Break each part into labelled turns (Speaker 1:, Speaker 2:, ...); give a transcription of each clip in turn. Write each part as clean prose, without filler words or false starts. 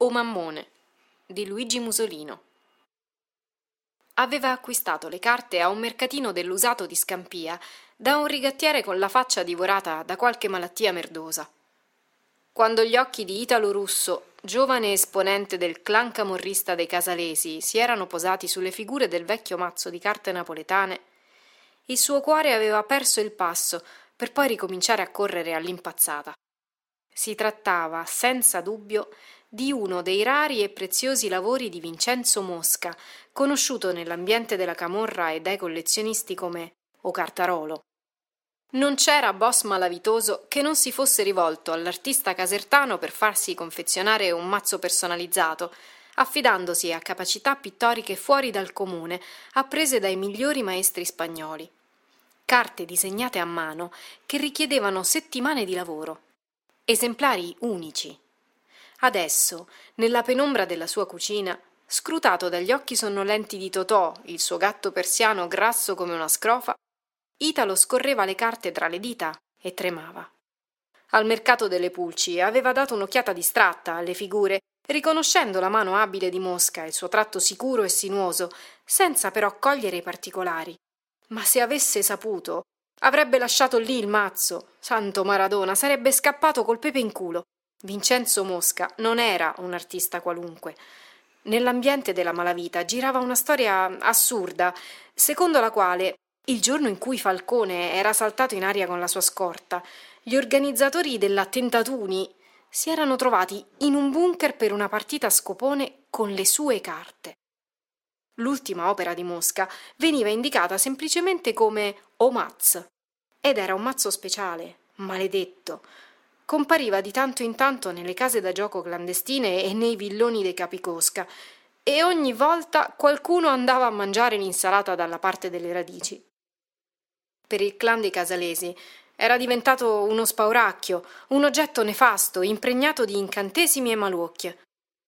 Speaker 1: O Mammone di Luigi Musolino. Aveva acquistato le carte a un mercatino dell'usato di Scampia da un rigattiere con la faccia divorata da qualche malattia merdosa. Quando gli occhi di Italo Russo, giovane esponente del clan camorrista dei Casalesi, si erano posati sulle figure del vecchio mazzo di carte napoletane, il suo cuore aveva perso il passo per poi ricominciare a correre all'impazzata. Si trattava, senza dubbio, di uno dei rari e preziosi lavori di Vincenzo Mosca, conosciuto nell'ambiente della camorra e dai collezionisti come O Cartarolo. Non c'era boss malavitoso che non si fosse rivolto all'artista casertano per farsi confezionare un mazzo personalizzato, affidandosi a capacità pittoriche fuori dal comune, apprese dai migliori maestri spagnoli. Carte disegnate a mano che richiedevano settimane di lavoro. Esemplari unici. Adesso, nella penombra della sua cucina, scrutato dagli occhi sonnolenti di Totò, il suo gatto persiano grasso come una scrofa, Italo scorreva le carte tra le dita e tremava. Al mercato delle pulci aveva dato un'occhiata distratta alle figure, riconoscendo la mano abile di Mosca e il suo tratto sicuro e sinuoso, senza però cogliere i particolari. Ma se avesse saputo, avrebbe lasciato lì il mazzo. Santo Maradona, sarebbe scappato col pepe in culo. Vincenzo Mosca non era un artista qualunque. Nell'ambiente della malavita girava una storia assurda, secondo la quale, il giorno in cui Falcone era saltato in aria con la sua scorta, gli organizzatori della Tentatuni si erano trovati in un bunker per una partita a scopone con le sue carte. L'ultima opera di Mosca veniva indicata semplicemente come O Maz, ed era un mazzo speciale, maledetto. Compariva di tanto in tanto nelle case da gioco clandestine e nei villoni dei Capicosca, e ogni volta qualcuno andava a mangiare l'insalata dalla parte delle radici. Per il clan dei Casalesi era diventato uno spauracchio, un oggetto nefasto, impregnato di incantesimi e maluocchie.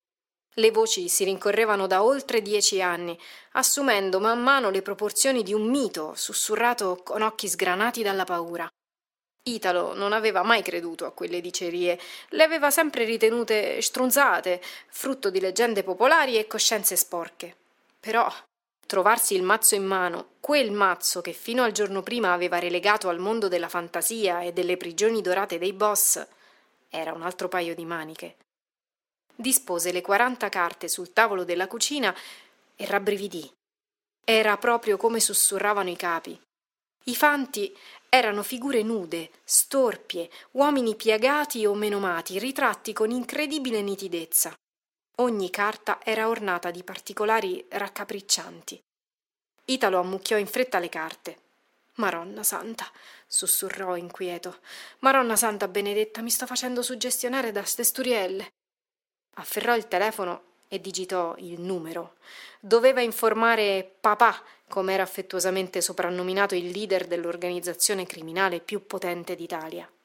Speaker 1: Le voci si rincorrevano da oltre 10 anni, assumendo man mano le proporzioni di un mito sussurrato con occhi sgranati dalla paura. Italo non aveva mai creduto a quelle dicerie, le aveva sempre ritenute strunzate, frutto di leggende popolari e coscienze sporche. Però trovarsi il mazzo in mano, quel mazzo che fino al giorno prima aveva relegato al mondo della fantasia e delle prigioni dorate dei boss, era un altro paio di maniche. Dispose le 40 carte sul tavolo della cucina e rabbrividì. Era proprio come sussurravano i capi. I fanti erano figure nude, storpie, uomini piegati o menomati, ritratti con incredibile nitidezza. Ogni carta era ornata di particolari raccapriccianti. Italo ammucchiò in fretta le carte. «Maronna santa», sussurrò inquieto. «Maronna santa benedetta, mi sto facendo suggestionare da ste sturielle». Afferrò il telefono e digitò il numero. Doveva informare papà, come era affettuosamente soprannominato il leader dell'organizzazione criminale più potente d'Italia.